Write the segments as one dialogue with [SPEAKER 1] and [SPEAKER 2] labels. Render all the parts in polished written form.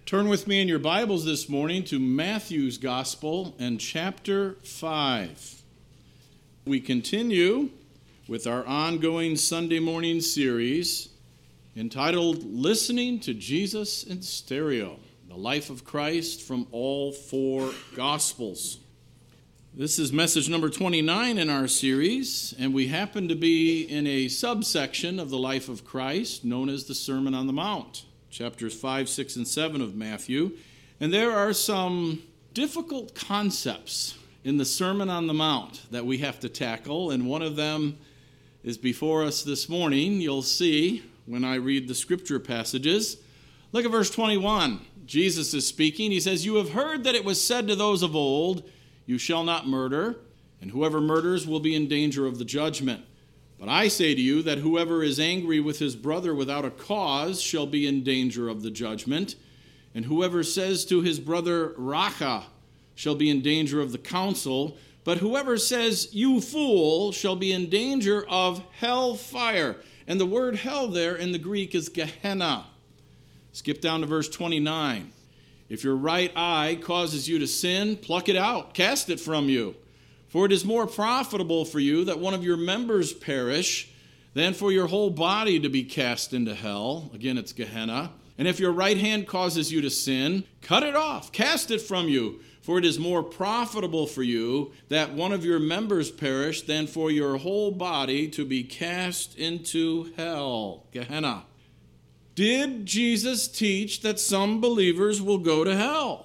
[SPEAKER 1] Turn with me in your Bibles this morning to Matthew's Gospel and chapter 5. We continue with our ongoing Sunday morning series entitled Listening to Jesus in Stereo, the Life of Christ from all four Gospels. This is message number 29 in our series, and we happen to be in a subsection of the life of Christ known as the Sermon on the Mount. Chapters 5, 6, and 7 of Matthew. And there are some difficult concepts in the Sermon on the Mount that we have to tackle, and one of them is before us this morning. You'll see when I read the scripture passages. Look at verse 21. Jesus is speaking. He says, "You have heard that it was said to those of old, 'You shall not murder, and whoever murders will be in danger of the judgment.' But I say to you that whoever is angry with his brother without a cause shall be in danger of the judgment. And whoever says to his brother, 'Raca,' shall be in danger of the council. But whoever says, 'You fool,' shall be in danger of hell fire." And the word hell there in the Greek is Gehenna. Skip down to verse 29. "If your right eye causes you to sin, pluck it out, cast it from you. For it is more profitable for you that one of your members perish than for your whole body to be cast into hell." Again, it's Gehenna. "And if your right hand causes you to sin, cut it off, cast it from you. For it is more profitable for you that one of your members perish than for your whole body to be cast into hell." Gehenna. Did Jesus teach that some believers will go to hell?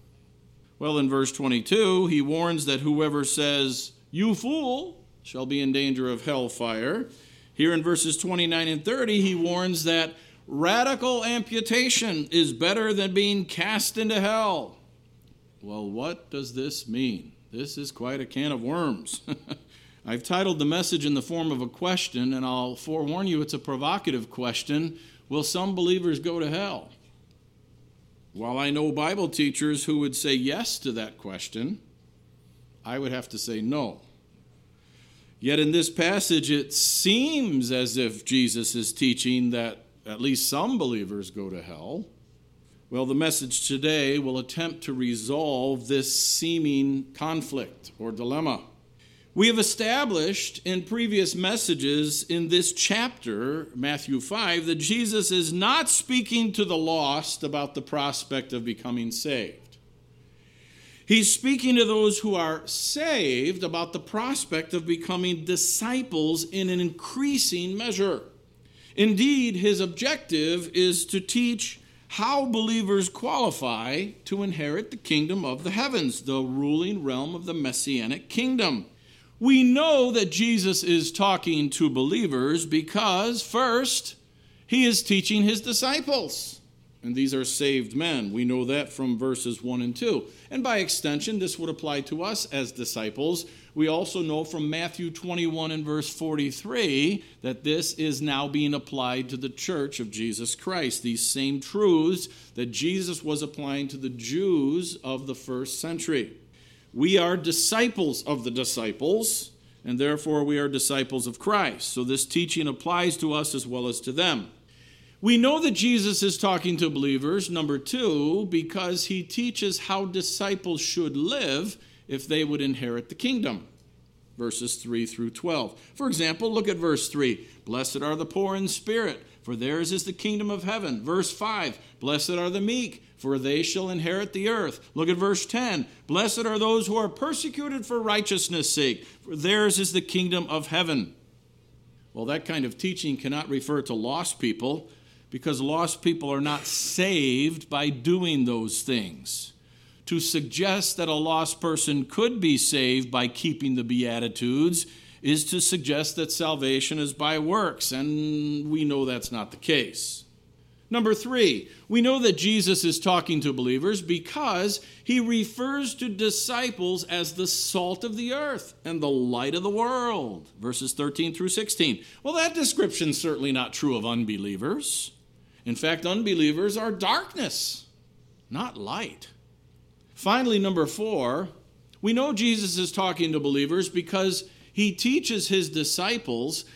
[SPEAKER 1] Well, in verse 22, he warns that whoever says, "You fool," shall be in danger of hellfire. Here in verses 29 and 30, he warns that radical amputation is better than being cast into hell. Well, what does this mean? This is quite a can of worms. I've titled the message in the form of a question, and I'll forewarn you it's a provocative question. Will some believers go to hell? While I know Bible teachers who would say yes to that question, I would have to say no. Yet in this passage, it seems as if Jesus is teaching that at least some believers go to hell. Well, the message today will attempt to resolve this seeming conflict or dilemma. We have established in previous messages in this chapter, Matthew 5, that Jesus is not speaking to the lost about the prospect of becoming saved. He's speaking to those who are saved about the prospect of becoming disciples in an increasing measure. Indeed, his objective is to teach how believers qualify to inherit the kingdom of the heavens, the ruling realm of the Messianic kingdom. We know that Jesus is talking to believers because, first, he is teaching his disciples. And these are saved men. We know that from verses 1 and 2. And by extension, this would apply to us as disciples. We also know from Matthew 21 and verse 43 that this is now being applied to the church of Jesus Christ. These same truths that Jesus was applying to the Jews of the first century. We are disciples of the disciples, and therefore we are disciples of Christ. So this teaching applies to us as well as to them. We know that Jesus is talking to believers, number 2, because he teaches how disciples should live if they would inherit the kingdom. Verses 3 through 12. For example, look at verse 3. "Blessed are the poor in spirit, for theirs is the kingdom of heaven." Verse 5. "Blessed are the meek, for they shall inherit the earth." Look at verse 10. "Blessed are those who are persecuted for righteousness' sake, for theirs is the kingdom of heaven." Well, that kind of teaching cannot refer to lost people, because lost people are not saved by doing those things. To suggest that a lost person could be saved by keeping the Beatitudes is to suggest that salvation is by works, and we know that's not the case. Number 3, we know that Jesus is talking to believers because he refers to disciples as the salt of the earth and the light of the world. Verses 13 through 16. Well, that description is certainly not true of unbelievers. In fact, unbelievers are darkness, not light. Finally, number 4, we know Jesus is talking to believers because he teaches his disciples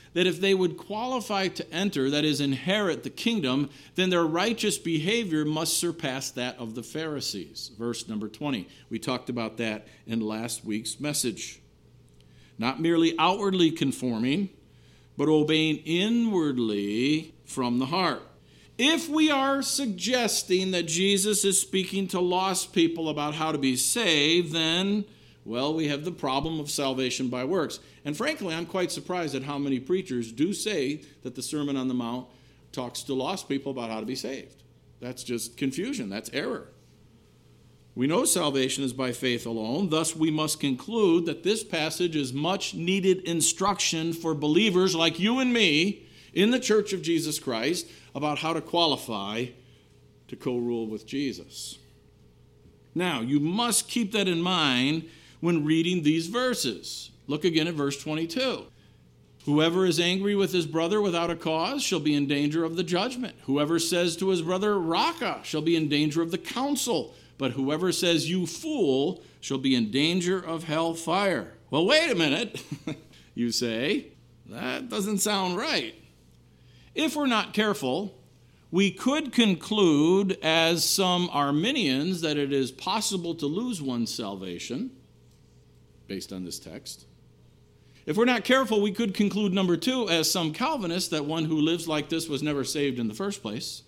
[SPEAKER 1] that if they would qualify to enter, that is, inherit the kingdom, then their righteous behavior must surpass that of the Pharisees. Verse number 20. We talked about that in last week's message. Not merely outwardly conforming, but obeying inwardly from the heart. If we are suggesting that Jesus is speaking to lost people about how to be saved, then, well, we have the problem of salvation by works. And frankly, I'm quite surprised at how many preachers do say that the Sermon on the Mount talks to lost people about how to be saved. That's just confusion. That's error. We know salvation is by faith alone. Thus, we must conclude that this passage is much needed instruction for believers like you and me in the Church of Jesus Christ about how to qualify to co-rule with Jesus. Now, you must keep that in mind when reading these verses. Look again at verse 22. Whoever is angry with his brother without a cause shall be in danger of the judgment. Whoever says to his brother, Raca, shall be in danger of the council. But whoever says, you fool, shall be in danger of hell fire. Well, wait a minute, you say. That doesn't sound right. If we're not careful, we could conclude, as some Arminians, that it is possible to lose one's salvation, based on this text. If we're not careful, we could conclude, number two, as some Calvinists, that one who lives like this was never saved in the first place.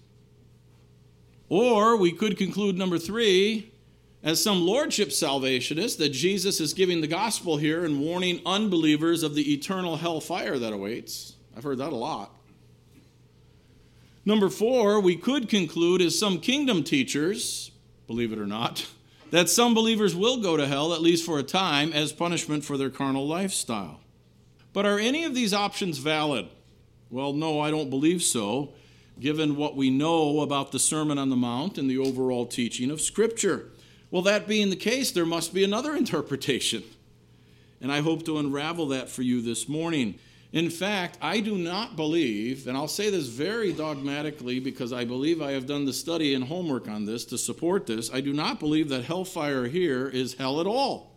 [SPEAKER 1] Or we could conclude, number three, as some lordship salvationists, that Jesus is giving the gospel here and warning unbelievers of the eternal hellfire that awaits. I've heard that a lot. Number four, we could conclude, as some kingdom teachers, believe it or not, that some believers will go to hell, at least for a time, as punishment for their carnal lifestyle. But are any of these options valid? Well, no, I don't believe so, given what we know about the Sermon on the Mount and the overall teaching of Scripture. Well, that being the case, there must be another interpretation. And I hope to unravel that for you this morning. In fact, I do not believe, and I'll say this very dogmatically because I believe I have done the study and homework on this to support this, I do not believe that hellfire here is hell at all.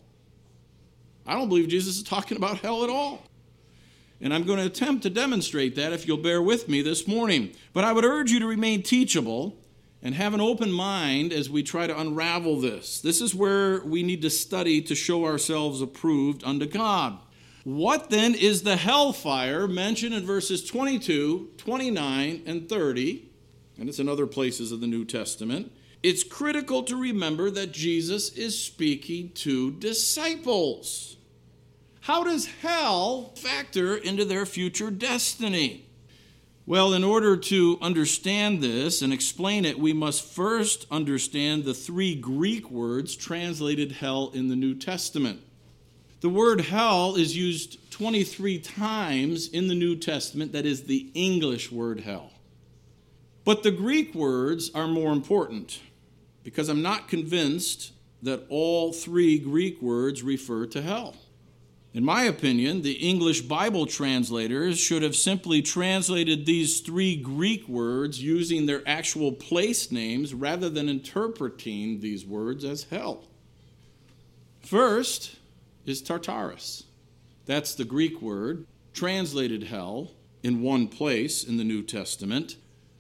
[SPEAKER 1] I don't believe Jesus is talking about hell at all. And I'm going to attempt to demonstrate that if you'll bear with me this morning. But I would urge you to remain teachable and have an open mind as we try to unravel this. This is where we need to study to show ourselves approved unto God. What then is the hellfire mentioned in verses 22, 29, and 30? And it's in other places of the New Testament. It's critical to remember that Jesus is speaking to disciples. How does hell factor into their future destiny? Well, in order to understand this and explain it, we must first understand the three Greek words translated hell in the New Testament. The word hell is used 23 times in the New Testament. That is the English word hell. But the Greek words are more important because I'm not convinced that all three Greek words refer to hell. In my opinion, the English Bible translators should have simply translated these three Greek words using their actual place names rather than interpreting these words as hell. First is Tartarus. That's the Greek word, translated hell in one place in the New Testament.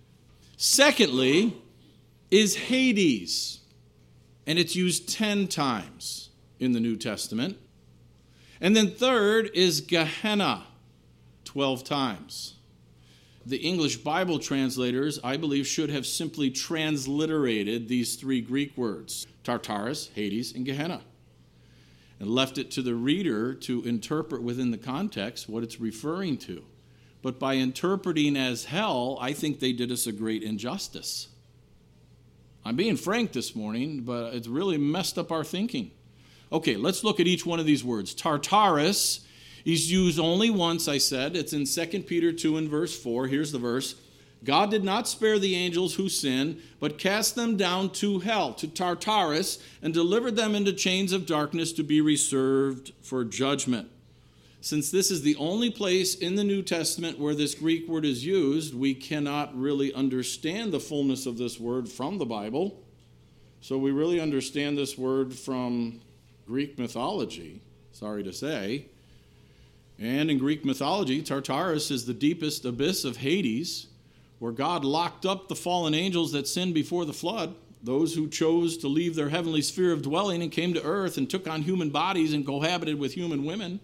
[SPEAKER 1] Secondly is Hades, and it's used 10 times in the New Testament. And then third is Gehenna, 12 times. The English Bible translators, I believe, should have simply transliterated these three Greek words, Tartarus, Hades, and Gehenna, and left it to the reader to interpret within the context what it's referring to. But by interpreting as hell, I think they did us a great injustice. I'm being frank this morning, but it's really messed up our thinking. Okay, let's look at each one of these words. Tartarus is used only once, I said. It's in 2 Peter 2 and verse 4. Here's the verse. God did not spare the angels who sinned, but cast them down to hell, to Tartarus, and delivered them into chains of darkness to be reserved for judgment. Since this is the only place in the New Testament where this Greek word is used, we cannot really understand the fullness of this word from the Bible. So we really understand this word from Greek mythology, sorry to say. And in Greek mythology, Tartarus is the deepest abyss of Hades, where God locked up the fallen angels that sinned before the flood, those who chose to leave their heavenly sphere of dwelling and came to earth and took on human bodies and cohabited with human women.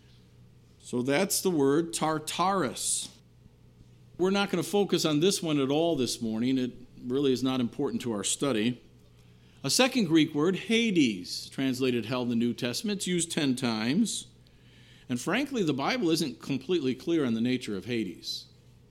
[SPEAKER 1] So that's the word Tartarus. We're not going to focus on this one at all this morning. It really is not important to our study. A second Greek word, Hades, translated hell in the New Testament, it's used 10 times. And frankly, the Bible isn't completely clear on the nature of Hades.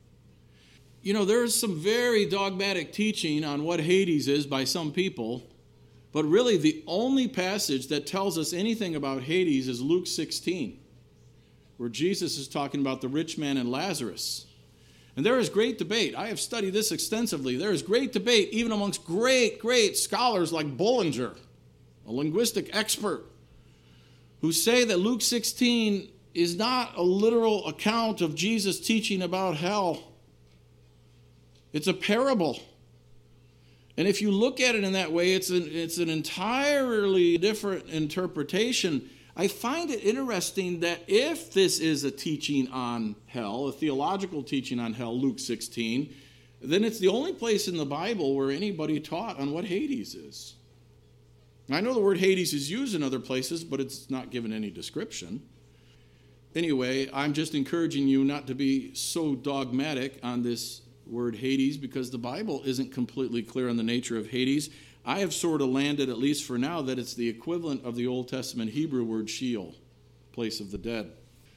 [SPEAKER 1] You know, there's some very dogmatic teaching on what Hades is by some people, but really the only passage that tells us anything about Hades is Luke 16, where Jesus is talking about the rich man and Lazarus. And there is great debate. I have studied this extensively. There is great debate even amongst great scholars like Bullinger, a linguistic expert, who say that Luke 16 is not a literal account of Jesus teaching about hell. It's a parable. And if you look at it in that way, it's an entirely different interpretation. I find it interesting that if this is a teaching on hell, a theological teaching on hell, Luke 16, then it's the only place in the Bible where anybody taught on what Hades is. I know the word Hades is used in other places, but it's not given any description. Anyway, I'm just encouraging you not to be so dogmatic on this word Hades, because the Bible isn't completely clear on the nature of Hades. I have sort of landed, at least for now, that it's the equivalent of the Old Testament Hebrew word Sheol, place of the dead.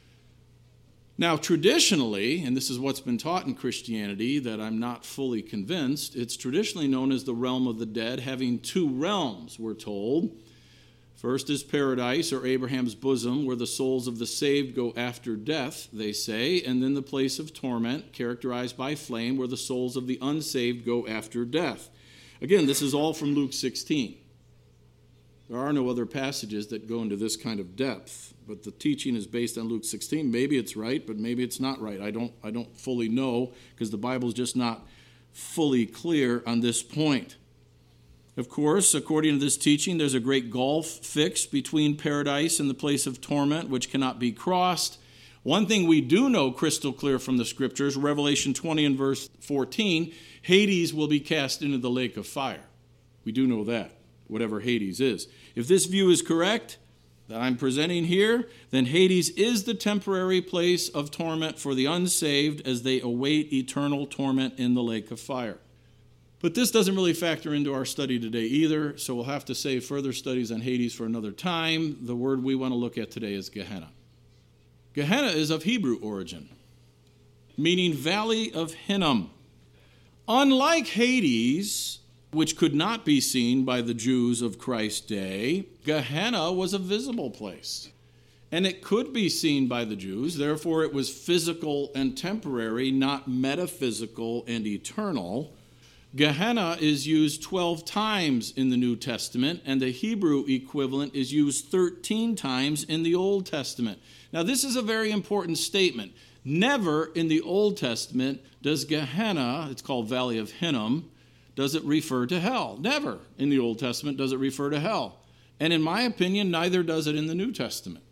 [SPEAKER 1] Now, traditionally, and this is what's been taught in Christianity that I'm not fully convinced, it's traditionally known as the realm of the dead, having two realms, we're told. First is paradise, or Abraham's bosom, where the souls of the saved go after death, they say, and then the place of torment, characterized by flame, where the souls of the unsaved go after death. Again, this is all from Luke 16. There are no other passages that go into this kind of depth, but the teaching is based on Luke 16. Maybe it's right, but maybe it's not right. I don't fully know, because the Bible is just not fully clear on this point. Of course, according to this teaching, there's a great gulf fixed between paradise and the place of torment, which cannot be crossed. One thing we do know crystal clear from the Scriptures, Revelation 20 and verse 14, Hades will be cast into the lake of fire. We do know that, whatever Hades is. If this view is correct that I'm presenting here, then Hades is the temporary place of torment for the unsaved as they await eternal torment in the lake of fire. But this doesn't really factor into our study today either, so we'll have to save further studies on Hades for another time. The word we want to look at today is Gehenna. Gehenna is of Hebrew origin, meaning Valley of Hinnom. Unlike Hades, which could not be seen by the Jews of Christ's day, Gehenna was a visible place. And it could be seen by the Jews, therefore it was physical and temporary, not metaphysical and eternal. Gehenna is used 12 times in the New Testament, and the Hebrew equivalent is used 13 times in the Old Testament. Now, this is a very important statement. Never in the Old Testament does Gehenna, it's called Valley of Hinnom, does it refer to hell. Never in the Old Testament does it refer to hell. And in my opinion, neither does it in the New Testament.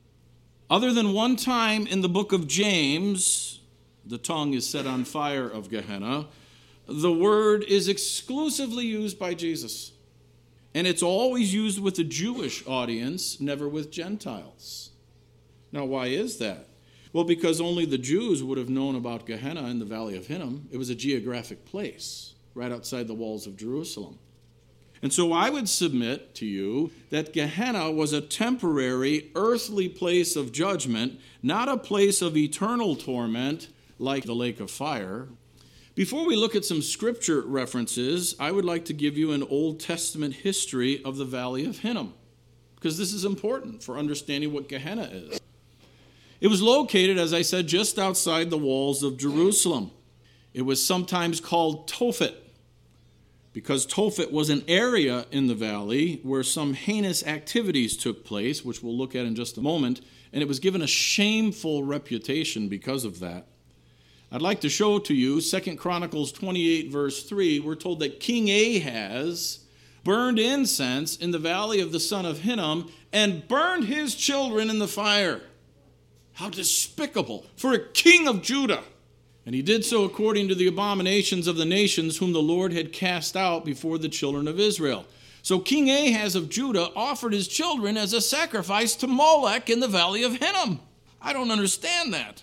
[SPEAKER 1] Other than one time in the book of James, the tongue is set on fire of Gehenna, the word is exclusively used by Jesus. And it's always used with the Jewish audience, never with Gentiles. Now, why is that? Well, because only the Jews would have known about Gehenna in the Valley of Hinnom. It was a geographic place right outside the walls of Jerusalem. And so I would submit to you that Gehenna was a temporary earthly place of judgment, not a place of eternal torment like the lake of fire. Before we look at some scripture references, I would like to give you an Old Testament history of the Valley of Hinnom, because this is important for understanding what Gehenna is. It was located, as I said, just outside the walls of Jerusalem. It was sometimes called Tophet, because Tophet was an area in the valley where some heinous activities took place, which we'll look at in just a moment, and it was given a shameful reputation because of that. I'd like to show to you 2 Chronicles 28, verse 3. We're told that King Ahaz burned incense in the valley of the son of Hinnom and burned his children in the fire. How despicable for a king of Judah! And he did so according to the abominations of the nations whom the Lord had cast out before the children of Israel. So King Ahaz of Judah offered his children as a sacrifice to Molech in the valley of Hinnom. I don't understand that.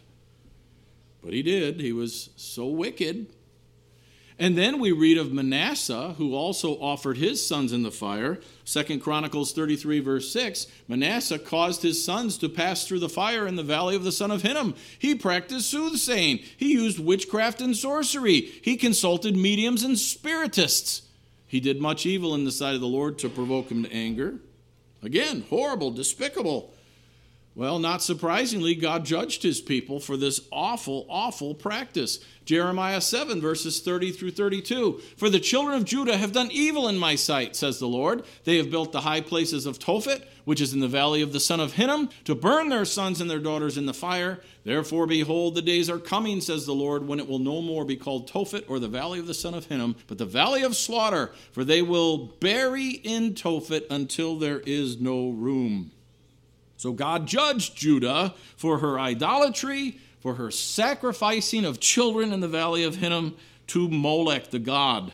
[SPEAKER 1] But he did. He was so wicked. And then we read of Manasseh, who also offered his sons in the fire. 2 Chronicles 33, verse 6, Manasseh caused his sons to pass through the fire in the valley of the son of Hinnom. He practiced soothsaying. He used witchcraft and sorcery. He consulted mediums and spiritists. He did much evil in the sight of the Lord to provoke him to anger. Again, horrible, despicable. Well, not surprisingly, God judged his people for this awful, awful practice. Jeremiah 7, verses 30 through 32. For the children of Judah have done evil in my sight, says the Lord. They have built the high places of Tophet, which is in the valley of the son of Hinnom, to burn their sons and their daughters in the fire. Therefore, behold, the days are coming, says the Lord, when it will no more be called Tophet or the valley of the son of Hinnom, but the valley of slaughter, for they will bury in Tophet until there is no room. So God judged Judah for her idolatry, for her sacrificing of children in the valley of Hinnom to Molech, the god.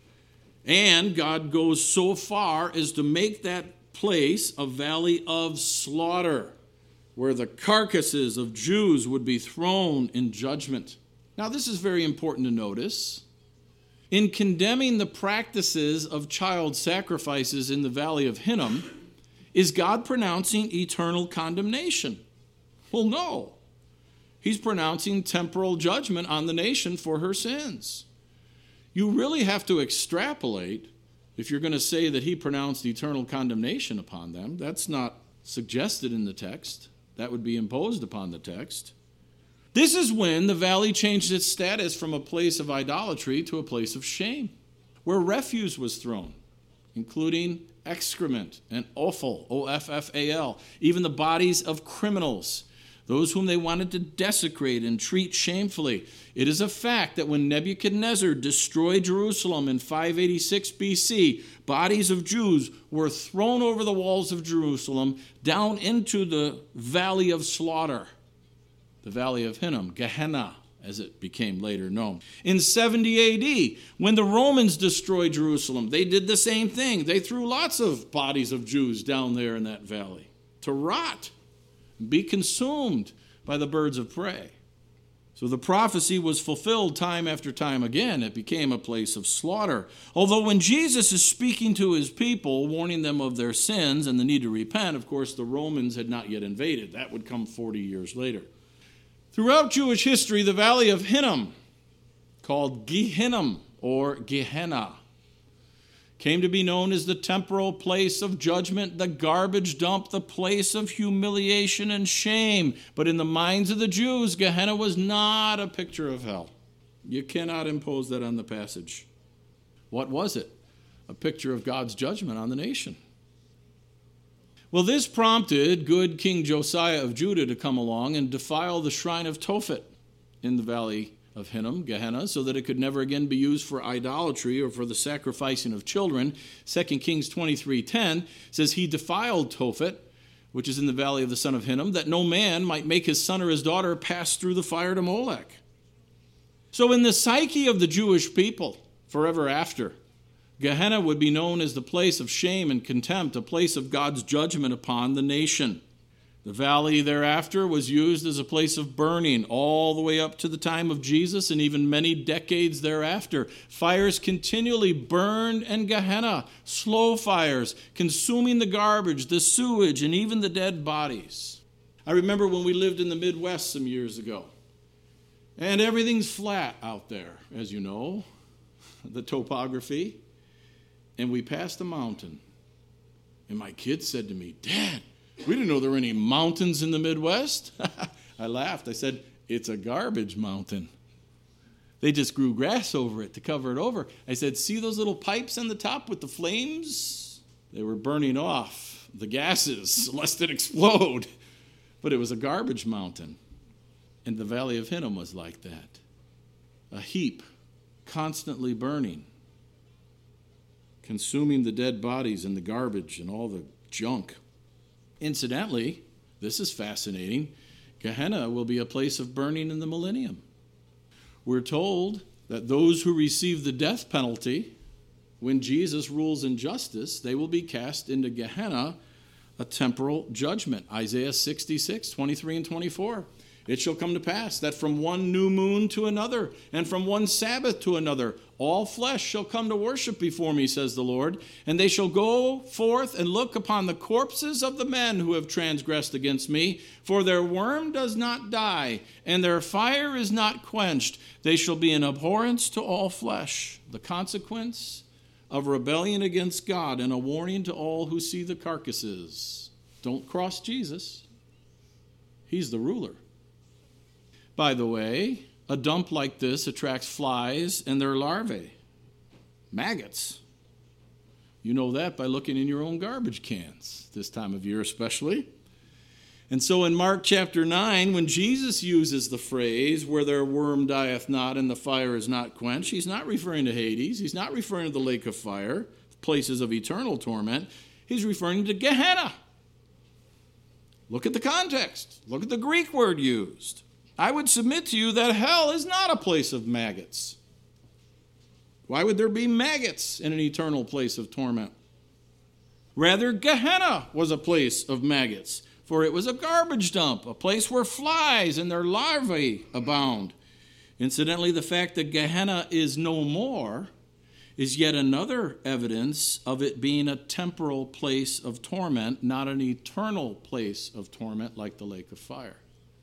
[SPEAKER 1] And God goes so far as to make that place a valley of slaughter, where the carcasses of Jews would be thrown in judgment. Now, this is very important to notice. In condemning the practices of child sacrifices in the valley of Hinnom, is God pronouncing eternal condemnation? Well, no. He's pronouncing temporal judgment on the nation for her sins. You really have to extrapolate if you're going to say that he pronounced eternal condemnation upon them. That's not suggested in the text. That would be imposed upon the text. This is when the valley changed its status from a place of idolatry to a place of shame, where refuse was thrown, including excrement and offal, O-F-F-A-L, even the bodies of criminals, those whom they wanted to desecrate and treat shamefully. It is a fact that when Nebuchadnezzar destroyed Jerusalem in 586 BC, bodies of Jews were thrown over the walls of Jerusalem down into the valley of slaughter, the valley of Hinnom, Gehenna, as it became later known. In 70 A.D., when the Romans destroyed Jerusalem, they did the same thing. They threw lots of bodies of Jews down there in that valley to rot, be consumed by the birds of prey. So the prophecy was fulfilled time after time again. It became a place of slaughter. Although when Jesus is speaking to his people, warning them of their sins and the need to repent, of course, the Romans had not yet invaded. That would come 40 years later. Throughout Jewish history, the valley of Hinnom, called Gehinnom or Gehenna, came to be known as the temporal place of judgment, the garbage dump, the place of humiliation and shame. But in the minds of the Jews, Gehenna was not a picture of hell. You cannot impose that on the passage. What was it? A picture of God's judgment on the nation. Well, this prompted good King Josiah of Judah to come along and defile the shrine of Tophet in the valley of Hinnom, Gehenna, so that it could never again be used for idolatry or for the sacrificing of children. 2 Kings 23:10 says he defiled Tophet, which is in the valley of the son of Hinnom, that no man might make his son or his daughter pass through the fire to Molech. So in the psyche of the Jewish people, forever after, Gehenna would be known as the place of shame and contempt, a place of God's judgment upon the nation. The valley thereafter was used as a place of burning all the way up to the time of Jesus and even many decades thereafter. Fires continually burned in Gehenna, slow fires, consuming the garbage, the sewage, and even the dead bodies. I remember when we lived in the Midwest some years ago, and everything's flat out there, as you know, the topography. And we passed a mountain. And my kids said to me, "Dad, we didn't know there were any mountains in the Midwest." I laughed. I said, "It's a garbage mountain. They just grew grass over it to cover it over." I said, "See those little pipes on the top with the flames? They were burning off the gases lest it explode." But it was a garbage mountain. And the valley of Hinnom was like that. A heap, constantly burning, consuming the dead bodies and the garbage and all the junk. Incidentally, this is fascinating, Gehenna will be a place of burning in the millennium. We're told that those who receive the death penalty, when Jesus rules in justice, they will be cast into Gehenna, a temporal judgment. Isaiah 66, 23 and 24. It shall come to pass that from one new moon to another, and from one Sabbath to another, all flesh shall come to worship before me, says the Lord. And they shall go forth and look upon the corpses of the men who have transgressed against me. For their worm does not die, and their fire is not quenched. They shall be an abhorrence to all flesh. The consequence of rebellion against God, and a warning to all who see the carcasses. Don't cross Jesus. He's the ruler. By the way, a dump like this attracts flies and their larvae, maggots. You know that by looking in your own garbage cans, this time of year especially. And so in Mark chapter 9, when Jesus uses the phrase, where their worm dieth not and the fire is not quenched, he's not referring to Hades. He's not referring to the lake of fire, places of eternal torment. He's referring to Gehenna. Look at the context. Look at the Greek word used. I would submit to you that hell is not a place of maggots. Why would there be maggots in an eternal place of torment? Rather, Gehenna was a place of maggots, for it was a garbage dump, a place where flies and their larvae abound. Incidentally, the fact that Gehenna is no more is yet another evidence of it being a temporal place of torment, not an eternal place of torment like the lake of fire.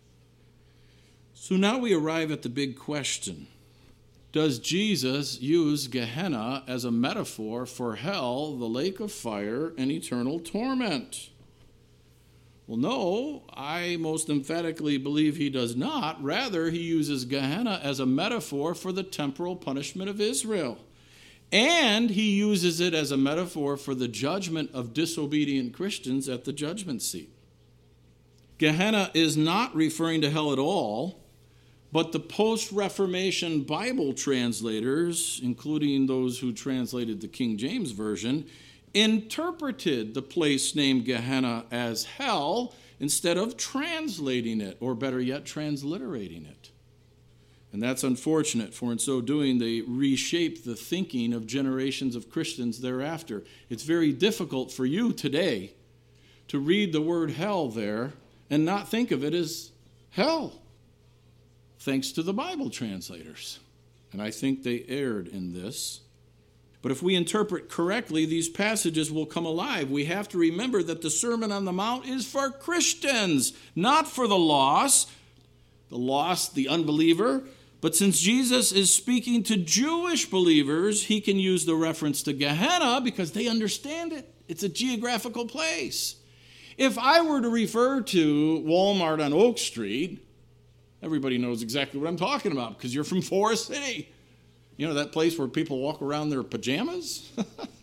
[SPEAKER 1] So now we arrive at the big question. Does Jesus use Gehenna as a metaphor for hell, the lake of fire, and eternal torment? Well, no, I most emphatically believe he does not. Rather, he uses Gehenna as a metaphor for the temporal punishment of Israel. And he uses it as a metaphor for the judgment of disobedient Christians at the judgment seat. Gehenna is not referring to hell at all, but the post-Reformation Bible translators, including those who translated the King James Version, interpreted the place named Gehenna as hell instead of translating it, or better yet, transliterating it. And that's unfortunate, for in so doing, they reshaped the thinking of generations of Christians thereafter. It's very difficult for you today to read the word hell there and not think of it as hell, thanks to the Bible translators. And I think they erred in this. But if we interpret correctly, these passages will come alive. We have to remember that the Sermon on the Mount is for Christians, not for the lost, the unbeliever. But since Jesus is speaking to Jewish believers, he can use the reference to Gehenna because they understand it. It's a geographical place. If I were to refer to Walmart on Oak Street, everybody knows exactly what I'm talking about because you're from Forest City. You know, that place where people walk around in their pajamas?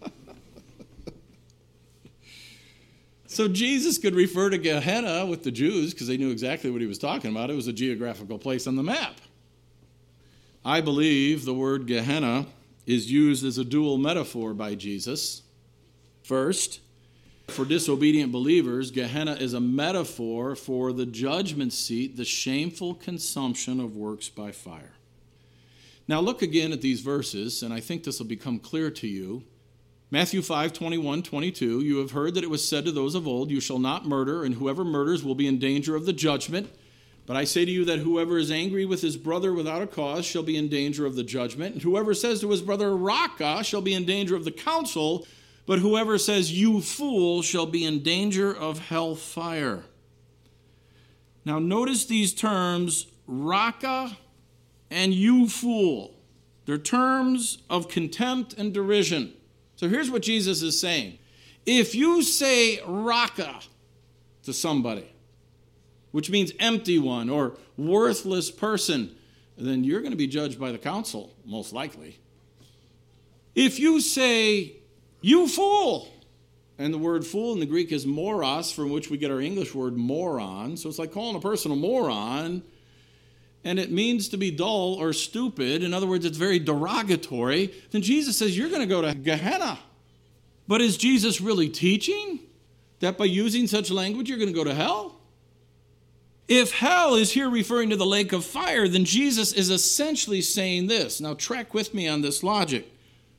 [SPEAKER 1] So Jesus could refer to Gehenna with the Jews because they knew exactly what he was talking about. It was a geographical place on the map. I believe the word Gehenna is used as a dual metaphor by Jesus. First, for disobedient believers, Gehenna is a metaphor for the judgment seat, the shameful consumption of works by fire. Now look again at these verses, and I think this will become clear to you. Matthew 5, 21, 22, you have heard that it was said to those of old, you shall not murder, and whoever murders will be in danger of the judgment. But I say to you that whoever is angry with his brother without a cause shall be in danger of the judgment. And whoever says to his brother, Raka, shall be in danger of the council. But whoever says, you fool, shall be in danger of hell fire. Now notice these terms, Raka and you fool. They're terms of contempt and derision. So here's what Jesus is saying. If you say Raka to somebody, which means empty one or worthless person, then you're going to be judged by the council, most likely. If you say, you fool, and the word fool in the Greek is moros, from which we get our English word moron, so it's like calling a person a moron, and it means to be dull or stupid. In other words, it's very derogatory. Then Jesus says, you're going to go to Gehenna. But is Jesus really teaching that by using such language, you're going to go to hell? If hell is here referring to the lake of fire, then Jesus is essentially saying this. Now, track with me on this logic.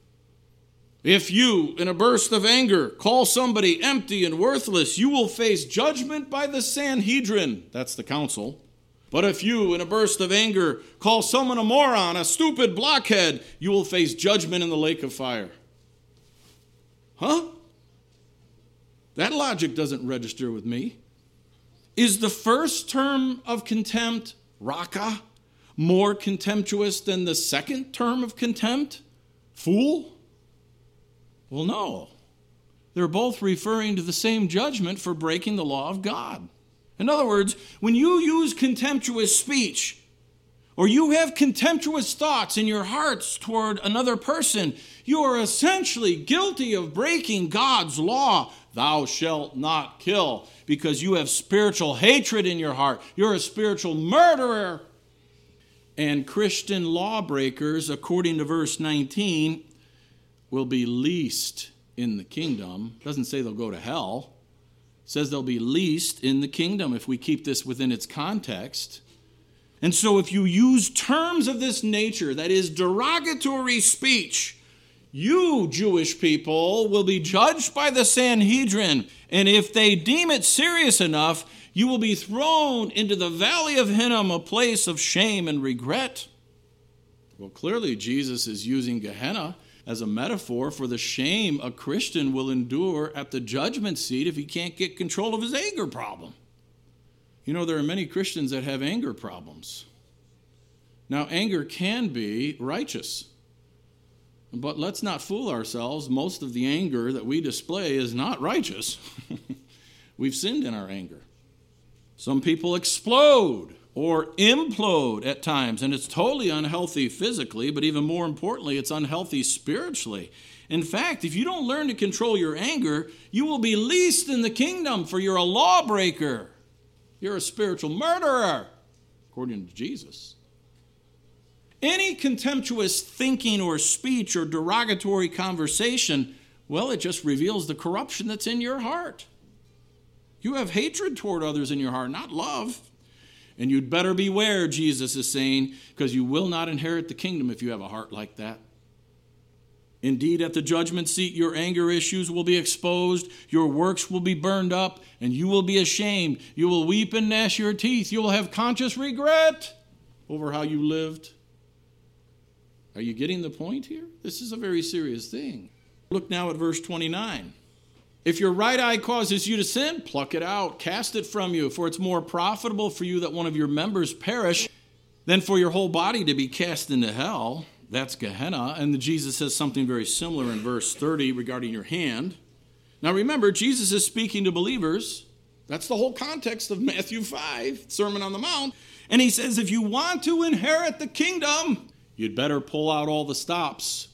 [SPEAKER 1] If you, in a burst of anger, call somebody empty and worthless, you will face judgment by the Sanhedrin. That's the council. But if you, in a burst of anger, call someone a moron, a stupid blockhead, you will face judgment in the lake of fire. Huh? That logic doesn't register with me. Is the first term of contempt, raka, more contemptuous than the second term of contempt, fool? Well, no. They're both referring to the same judgment for breaking the law of God. In other words, when you use contemptuous speech, or you have contemptuous thoughts in your hearts toward another person, you are essentially guilty of breaking God's law, thou shalt not kill, because you have spiritual hatred in your heart. You're a spiritual murderer. And Christian lawbreakers, according to verse 19, will be least in the kingdom. It doesn't say they'll go to hell. It says they'll be least in the kingdom if we keep this within its context. And so if you use terms of this nature, that is derogatory speech, you, Jewish people, will be judged by the Sanhedrin. And if they deem it serious enough, you will be thrown into the valley of Hinnom, a place of shame and regret. Well, clearly Jesus is using Gehenna as a metaphor for the shame a Christian will endure at the judgment seat if he can't get control of his anger problem. You know, there are many Christians that have anger problems. Now, anger can be righteous. But let's not fool ourselves. Most of the anger that we display is not righteous. We've sinned in our anger. Some people explode or implode at times, and it's totally unhealthy physically, but even more importantly, it's unhealthy spiritually. In fact, if you don't learn to control your anger, you will be least in the kingdom, for you're a lawbreaker. You're a spiritual murderer, according to Jesus. Any contemptuous thinking or speech or derogatory conversation, well, it just reveals the corruption that's in your heart. You have hatred toward others in your heart, not love. And you'd better beware, Jesus is saying, because you will not inherit the kingdom if you have a heart like that. Indeed, at the judgment seat, your anger issues will be exposed, your works will be burned up, and you will be ashamed. You will weep and gnash your teeth. You will have conscious regret over how you lived. Are you getting the point here? This is a very serious thing. Look now at verse 29. If your right eye causes you to sin, pluck it out, cast it from you, for it's more profitable for you that one of your members perish than for your whole body to be cast into hell. That's Gehenna. And Jesus says something very similar in verse 30 regarding your hand. Now remember, Jesus is speaking to believers. That's the whole context of Matthew 5, Sermon on the Mount. And he says, if you want to inherit the kingdom, you'd better pull out all the stops.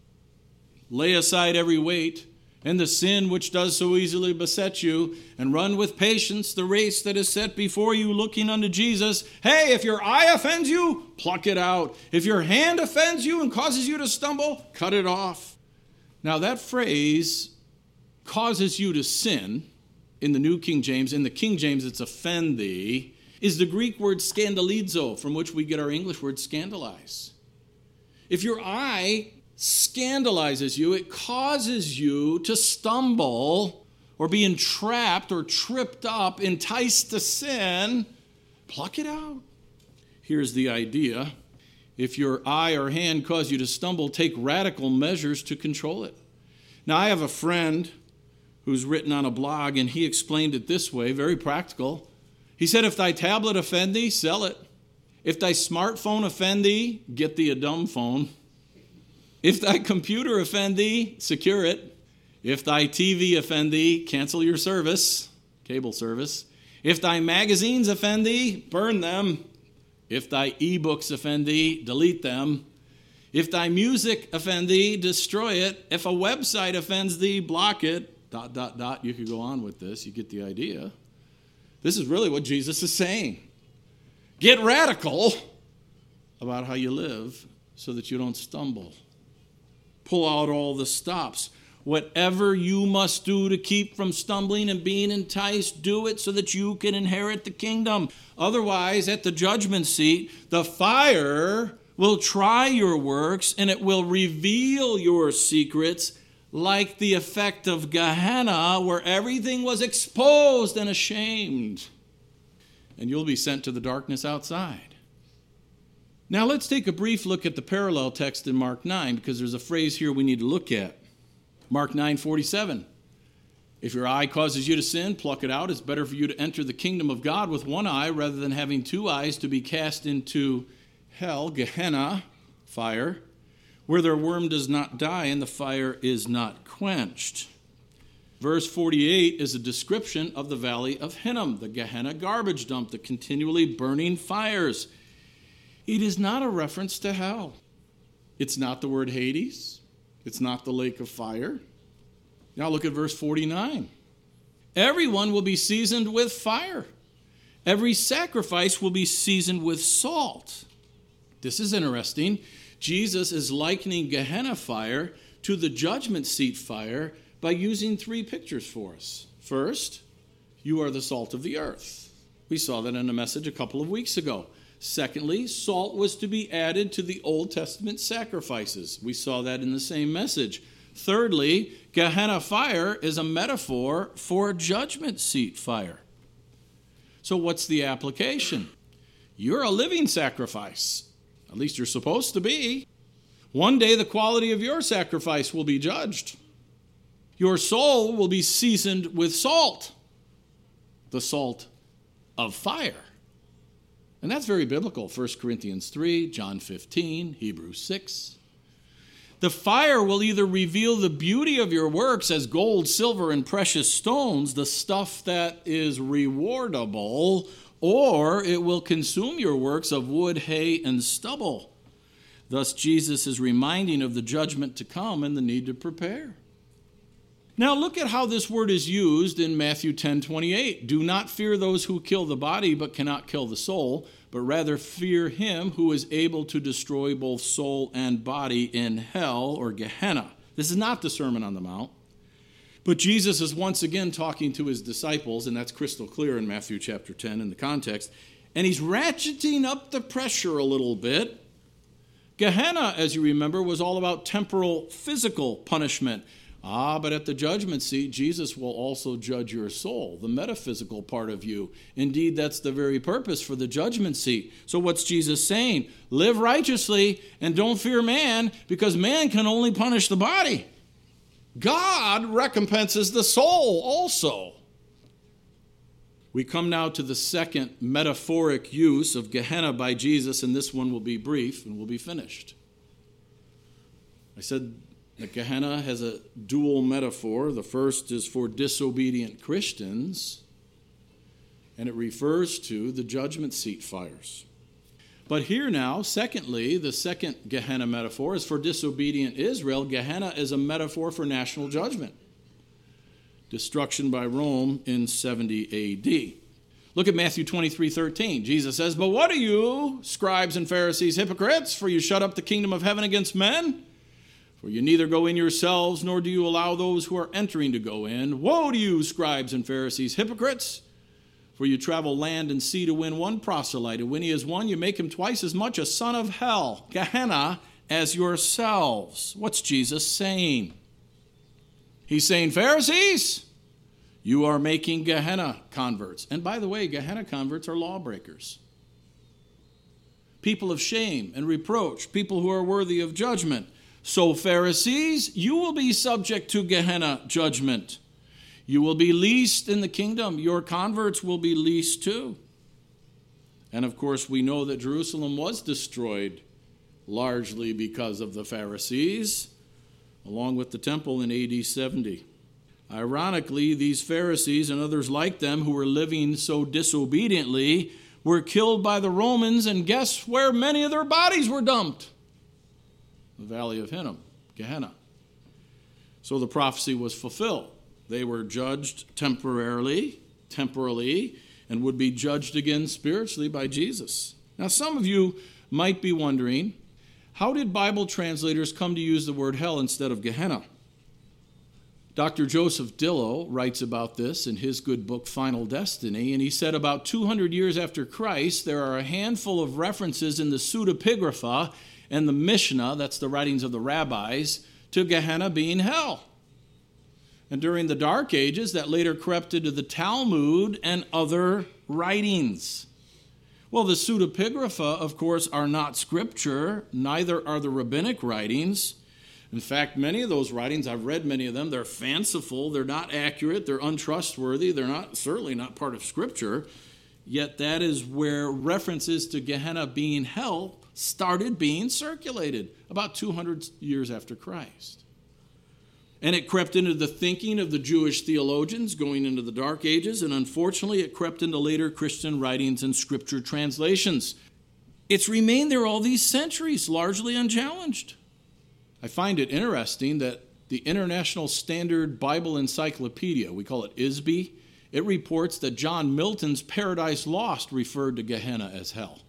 [SPEAKER 1] Lay aside every weight and the sin which does so easily beset you, and run with patience the race that is set before you, looking unto Jesus. Hey, if your eye offends you, pluck it out. If your hand offends you and causes you to stumble, cut it off. Now that phrase, causes you to sin, in the New King James, in the King James it's offend thee, is the Greek word scandalizo, from which we get our English word scandalize. If your eye scandalizes you, it causes you to stumble or be entrapped or tripped up, enticed to sin, pluck it out. Here's the idea. If your eye or hand cause you to stumble, take radical measures to control it. Now, I have a friend who's written on a blog, and he explained it this way, very practical. He said, if thy tablet offend thee, sell it. If thy smartphone offend thee, get thee a dumb phone. If thy computer offend thee, secure it. If thy TV offend thee, cancel your service, cable service. If thy magazines offend thee, burn them. If thy ebooks offend thee, delete them. If thy music offend thee, destroy it. If a website offends thee, block it. ... You could go on with this. You get the idea. This is really what Jesus is saying. Get radical about how you live so that you don't stumble. Pull out all the stops. Whatever you must do to keep from stumbling and being enticed, do it so that you can inherit the kingdom. Otherwise, at the judgment seat, the fire will try your works and it will reveal your secrets, like the effect of Gehenna, where everything was exposed and ashamed. And you'll be sent to the darkness outside. Now let's take a brief look at the parallel text in Mark 9, because there's a phrase here we need to look at. Mark 9:47. If your eye causes you to sin, pluck it out. It's better for you to enter the kingdom of God with one eye rather than having two eyes, to be cast into hell, Gehenna, fire, where their worm does not die and the fire is not quenched. Verse 48 is a description of the valley of Hinnom, the Gehenna garbage dump, the continually burning fires. It is not a reference to hell. It's not the word Hades. It's not the lake of fire. Now look at verse 49. Everyone will be seasoned with fire. Every sacrifice will be seasoned with salt. This is interesting. Jesus is likening Gehenna fire to the judgment seat fire by using three pictures for us. First, you are the salt of the earth. We saw that in a message a couple of weeks ago. Secondly, salt was to be added to the Old Testament sacrifices. We saw that in the same message. Thirdly, Gehenna fire is a metaphor for judgment seat fire. So what's the application? You're a living sacrifice. At least you're supposed to be. One day the quality of your sacrifice will be judged. Your soul will be seasoned with salt, the salt of fire. And that's very biblical. 1 Corinthians 3, John 15, Hebrews 6. The fire will either reveal the beauty of your works as gold, silver, and precious stones, the stuff that is rewardable, or it will consume your works of wood, hay, and stubble. Thus, Jesus is reminding of the judgment to come and the need to prepare. Now, look at how this word is used in Matthew 10:28. Do not fear those who kill the body but cannot kill the soul, but rather fear him who is able to destroy both soul and body in hell, or Gehenna. This is not the Sermon on the Mount. But Jesus is once again talking to his disciples, and that's crystal clear in Matthew chapter 10 in the context. And he's ratcheting up the pressure a little bit. Gehenna, as you remember, was all about temporal, physical punishment. But at the judgment seat, Jesus will also judge your soul, the metaphysical part of you. Indeed, that's the very purpose for the judgment seat. So what's Jesus saying? Live righteously and don't fear man, because man can only punish the body. God recompenses the soul also. We come now to the second metaphoric use of Gehenna by Jesus, and this one will be brief and we'll be finished. I said that Gehenna has a dual metaphor. The first is for disobedient Christians, and it refers to the judgment seat fires. But here now, secondly, the second Gehenna metaphor is for disobedient Israel. Gehenna is a metaphor for national judgment. Destruction by Rome in 70 A.D. Look at Matthew 23:13. Jesus says, "But what are you, scribes and Pharisees, hypocrites? For you shut up the kingdom of heaven against men. For you neither go in yourselves, nor do you allow those who are entering to go in. Woe to you, scribes and Pharisees, hypocrites! For you travel land and sea to win one proselyte, and when he is won, you make him twice as much a son of hell, Gehenna, as yourselves." What's Jesus saying? He's saying, Pharisees, you are making Gehenna converts. And by the way, Gehenna converts are lawbreakers. People of shame and reproach, people who are worthy of judgment. So Pharisees, you will be subject to Gehenna judgment. You will be least in the kingdom. Your converts will be least too. And of course, we know that Jerusalem was destroyed largely because of the Pharisees, along with the temple in AD 70. Ironically, these Pharisees and others like them who were living so disobediently were killed by the Romans, and guess where many of their bodies were dumped? The valley of Hinnom, Gehenna. So the prophecy was fulfilled. They were judged temporarily, and would be judged again spiritually by Jesus. Now, some of you might be wondering, how did Bible translators come to use the word hell instead of Gehenna? Dr. Joseph Dillow writes about this in his good book, Final Destiny, and he said about 200 years after Christ, there are a handful of references in the Pseudepigrapha and the Mishnah, that's the writings of the rabbis, to Gehenna being hell. And during the Dark Ages, that later crept into the Talmud and other writings. Well, the Pseudepigrapha, of course, are not scripture, neither are the rabbinic writings. In fact, many of those writings, I've read many of them, they're fanciful, they're not accurate, they're untrustworthy, they're certainly not part of scripture. Yet that is where references to Gehenna being hell started being circulated about 200 years after Christ. And it crept into the thinking of the Jewish theologians going into the Dark Ages, and unfortunately it crept into later Christian writings and scripture translations. It's remained there all these centuries, largely unchallenged. I find it interesting that the International Standard Bible Encyclopedia, we call it ISBE, it reports that John Milton's Paradise Lost referred to Gehenna as hell.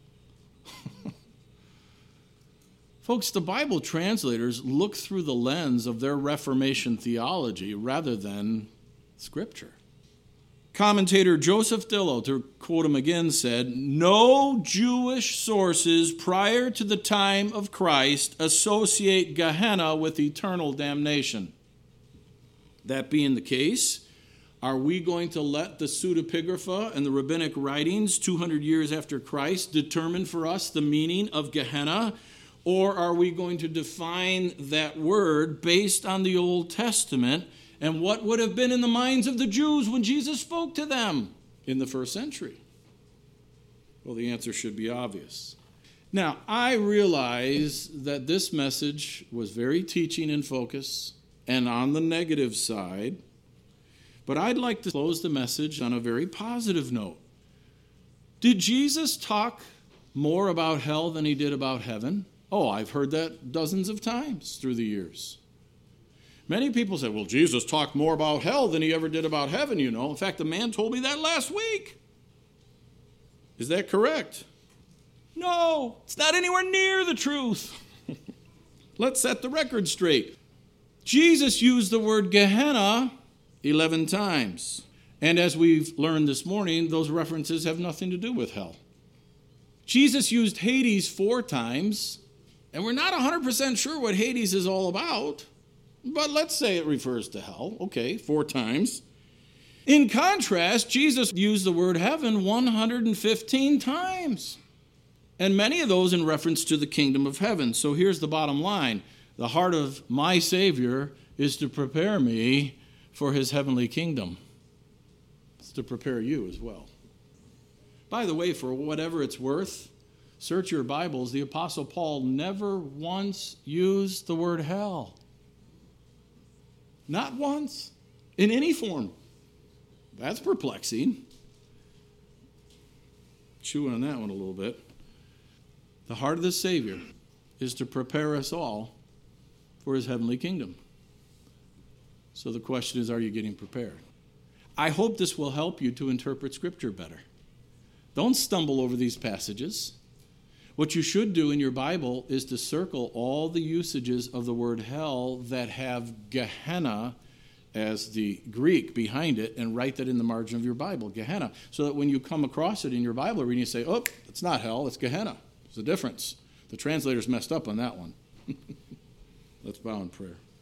[SPEAKER 1] Folks, the Bible translators look through the lens of their Reformation theology rather than Scripture. Commentator Joseph Dillow, to quote him again, said, "No Jewish sources prior to the time of Christ associate Gehenna with eternal damnation." That being the case, are we going to let the Pseudepigrapha and the rabbinic writings 200 years after Christ determine for us the meaning of Gehenna? Or are we going to define that word based on the Old Testament and what would have been in the minds of the Jews when Jesus spoke to them in the first century? Well, the answer should be obvious. Now, I realize that this message was very teaching in focus and on the negative side, but I'd like to close the message on a very positive note. Did Jesus talk more about hell than he did about heaven? Oh, I've heard that dozens of times through the years. Many people say, well, Jesus talked more about hell than he ever did about heaven, you know. In fact, a man told me that last week. Is that correct? No, it's not anywhere near the truth. Let's set the record straight. Jesus used the word Gehenna 11 times. And as we've learned this morning, those references have nothing to do with hell. Jesus used Hades 4 times. And we're not 100% sure what Hades is all about, but let's say it refers to hell. Okay, 4 times. In contrast, Jesus used the word heaven 115 times, and many of those in reference to the kingdom of heaven. So here's the bottom line. The heart of my Savior is to prepare me for his heavenly kingdom. It's to prepare you as well. By the way, for whatever it's worth, search your Bibles. The Apostle Paul never once used the word hell. Not once, in any form. That's perplexing. Chew on that one a little bit. The heart of the Savior is to prepare us all for his heavenly kingdom. So the question is, are you getting prepared? I hope this will help you to interpret Scripture better. Don't stumble over these passages. What you should do in your Bible is to circle all the usages of the word hell that have Gehenna as the Greek behind it and write that in the margin of your Bible, Gehenna, so that when you come across it in your Bible reading, you say, oh, it's not hell, it's Gehenna. There's a difference. The translators messed up on that one. Let's bow in prayer.